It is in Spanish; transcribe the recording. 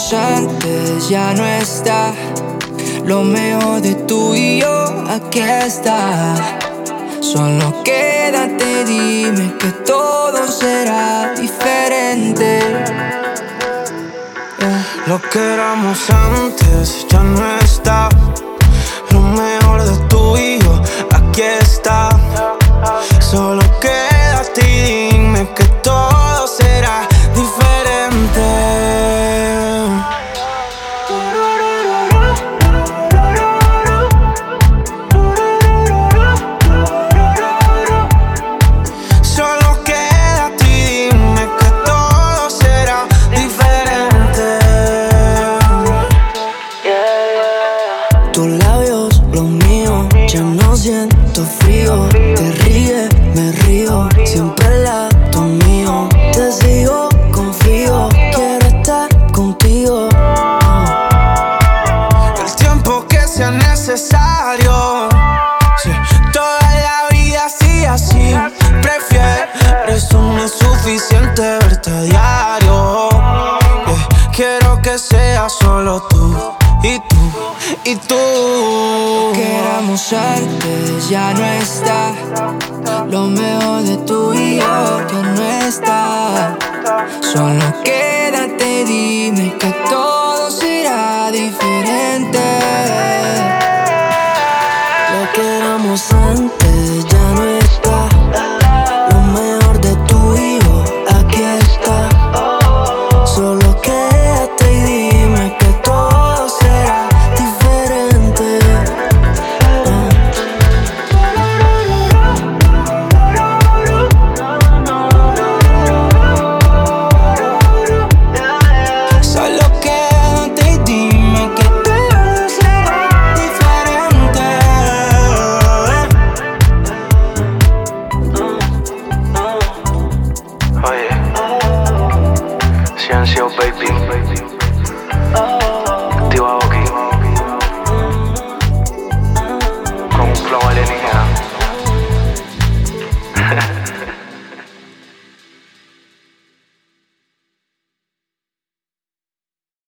éramos antes ya no está. Lo mejor de tú y yo aquí está. Solo quédate, dime que todo será diferente. Lo que éramos antes ya no está. Lo mejor de tú y yo aquí está. Solo quédate y dime que todo será diferente. Solo quédate y dime que todo será diferente. Tus labios, los míos, ya no siento frío. Te ríes, me río, siempre al lado mío. Te sigo, confío, quiero estar contigo. El tiempo que sea necesario. Sí, toda la vida así. Prefieres, no es suficiente verte a diario. Quiero que sea solo tú y tú y tú. Lo que éramos antes ya no está. Lo mejor de tú y yo ya no está. Solo quédate, dime que todo será diferente. Lo que éramos antes ya no está. Lo mejor de tú y yo aquí está. Solo quédate y dime que todo será diferente. Solo quédate y dime que todo será diferente. Oye, Ciencio, baby. Activado aquí con un flow alienígena.